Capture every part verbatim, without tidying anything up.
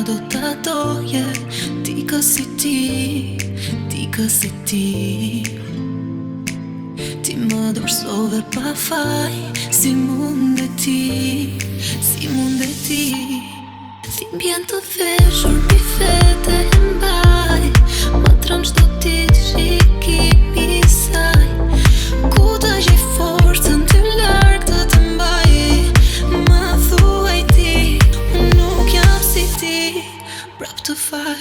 do ta doje. Ti ka si ti, ti ka si ti. Ti më dorsove pa faj. Si mund e ti, si mund e ti. Ti mbjen të veshur pi fete e mbaj. Ma tram qdo dit shikimi i saj. Ku ta gjej forcën ty larg të të mbaj. Ma thuaj ti, unë nuk jam si ti. Prap të fal.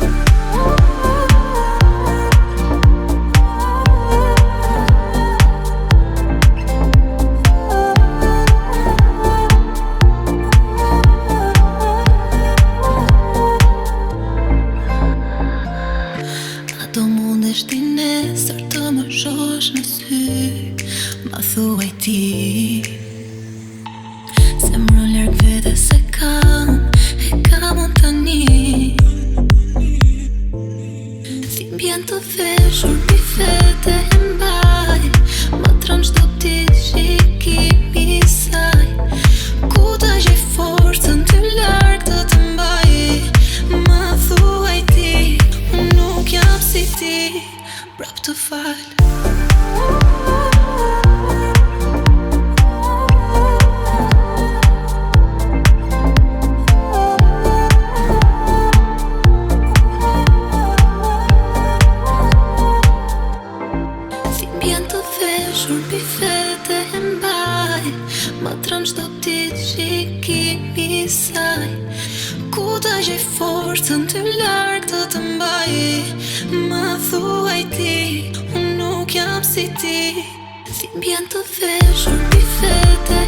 Do mundesh ti nesër të më shosh në sy. Ma thuaj ti, zemrën larg vete se kam, e kam unë tani. Ti mbjen të veshur pi fete e mbaj. Ma tram qdo dit shikimi i saj. Ku ta gjej forcën ty larg të të mbaj. Ma thuaj ti, unë nuk jam si ti. Prap të fal. Ti mbjen të veshur pi fete e mbaj. Ma tram qdo dit shikimi i saj. Ku ta gjej forcën ty larg të të mbaj. Ma thuaj ti, unë nuk jam si ti. Ti mbjen të veshur pi fete